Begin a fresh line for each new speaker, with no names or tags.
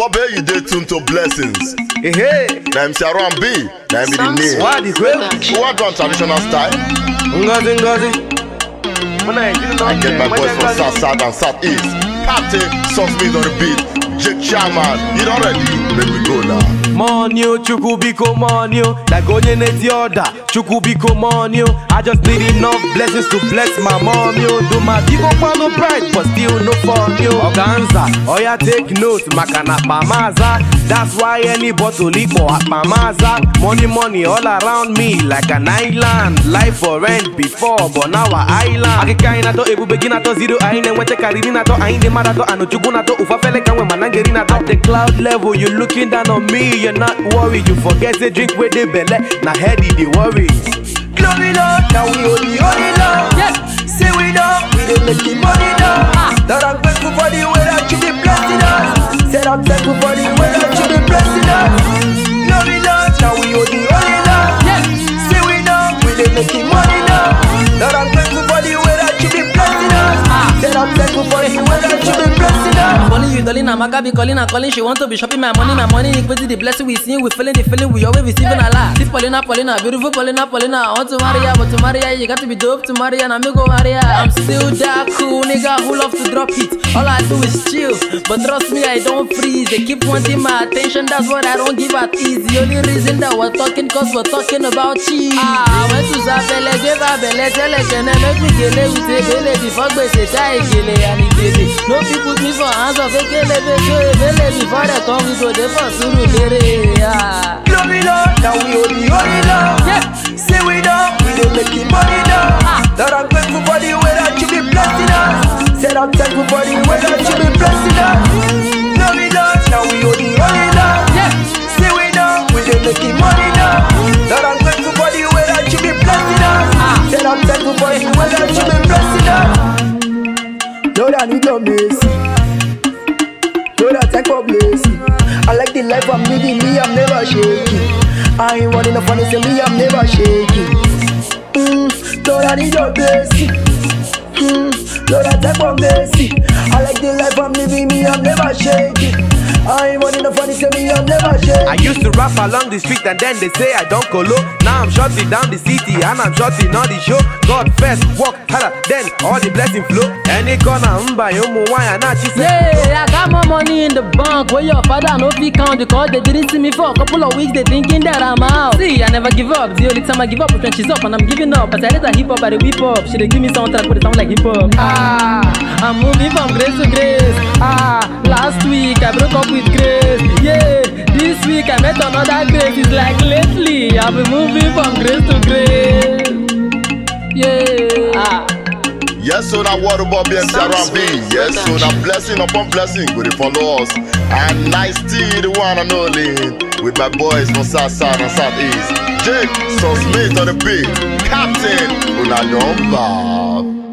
Bobby, you dey tune to blessings.
Hey,
Now MC Aron B, now be the name.
what the great?
What one traditional style?
Ngozi.
I get my boys from South Side and South East. Captain, Sons Smith on the beat. Jake Chairman, you don't ready? Let me go now.
Money, Chukubiko money, like onye neti order. Chukubiko money, I just need enough blessings to bless my mommy. Do my people want no pride, but still no fun. Organza, oya take note, makana pamaza. That's why any bottle lipo at mamaza. Money all around me like an island. Life for rent before, but now a island. Akikaina to ebu begina to zero. I ain't wente karirina to. I ain't the mother to. Anujuguna to. Ufafele kanwe manangerina to. At the cloud level, you looking down on me. You're not worried. You forget to drink with the belly. Now heady the worries.
Glory Lord, now we only Lord. Yes, say we know, we don't make the money now. That I'm thankful for the way that you be blessing us. Said I'm thankful for the way that you be blessing us. Glory Lord, now we only Lord. Yes, say we know, we don't make the money now. That I'm thankful for the way that you be blessing us. Said I'm thankful for the way that you be blessing us.
Calling you, darling, I'm be calling and calling. She want to be shopping my money. Equate the blessing we see, we feeling the feeling, we always receiving a lot. This Paulina, beautiful Paulina. I want to marry her, but to marry her, you got to be dope to marry her, and I'm go marry her. I'm still that cool nigga who love to drop it. All I do is chill, but trust me, I don't freeze. They keep wanting my attention, that's what I don't give at ease. The only reason that we're talking, cause we're talking about cheese. I went to Zabele, give her belle, tell her, can I make me get it with a belle before they say, die, kill it, and it did it. No people put me for hands of a kill it, before they come, we go there for Suru,
Glory Lord, now we only Lord. Yeah, say we know, we don't make the money now. That I'm thankful for the way that you be blessing us. Said I'm thankful for the way that you be blessing us. Glory Lord, now we only Lord. Yeah, say we know, we don't make the money now. That I'm thankful for the way that you be blessing us. Said I'm thankful for the way that you be blessing us. Lord, I need your mercy. Lord, I thank for blessing. I like the life I'm living, me, I'm never shaking. I ain't running up on it, say me, I'm never shaking. Lord, I need your blessing. Lord, I thank for mercy. I like the life I'm living, me, I'm never shaking. I ain't running up on it, say me, I'm never shaking.
I used to rap along the street and then they say I don't colo. Now I'm shutting down the city and I'm shutting on the show. God first, walk harder, then all the blessing flow. Any corner, by
yeah, I got more money in the bank. Where your father no fit count because they didn't see me for a couple of weeks. They thinking that I'm out. See, I never give up. The only time I give up is when she's up and I'm giving up. But I let her hip hop by the whip up. She dey give me soundtrack, but it sound like hip hop. I'm moving from grace to grace. Last week I broke up with Grace. Yeah, this week I met another Grace. It's like lately I've been moving from grace to grace. Yeah.
Yes, so now what about MC Aron B? Yes, so now blessing upon blessing, go to follow us. And nice tea, the one and only, with my boys from South Side and South East. Jake, Sons Smith on the beat. Captain, Una don't bow.